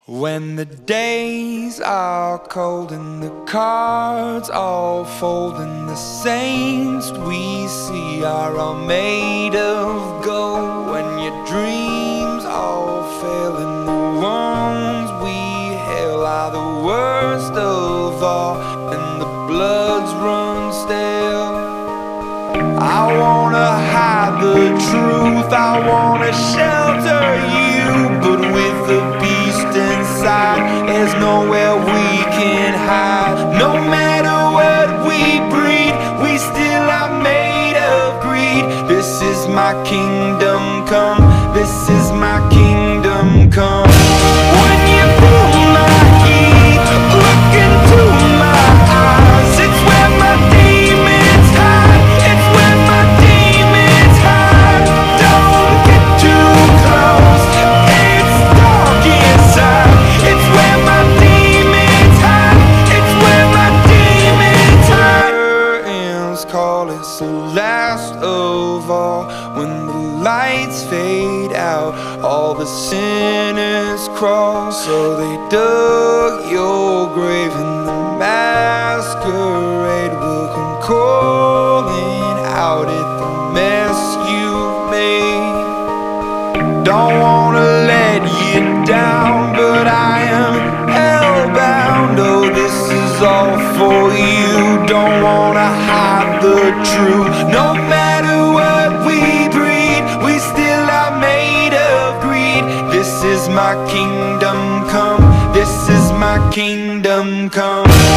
When the days are cold and the cards all fold and the saints we see are all made of gold, when your dreams all fail and the ones we hail are the worst of all and the bloods run stale, I wanna hide the truth, I wanna shelter you, but with the beast inside, there's nowhere we can hide. No matter what we breed, we still are made of greed. This is my kingdom come, this is my kingdom come. When you pull my key, look into my eyes, it's where my demons hide, it's where my demons hide. Don't get too close, it's dark inside, it's where my demons hide, it's where my demons hide. Curtains call, it's the last of all. When the lights fade out, all the sinners crawl. So they dug your grave and the masquerade will come calling out at the mess you've made. Don't wanna let you down, but I am hellbound. Oh, this is all for you. Don't wanna hide the truth. No matter what we breed, we still are made of greed. This is my kingdom come, this is my kingdom come.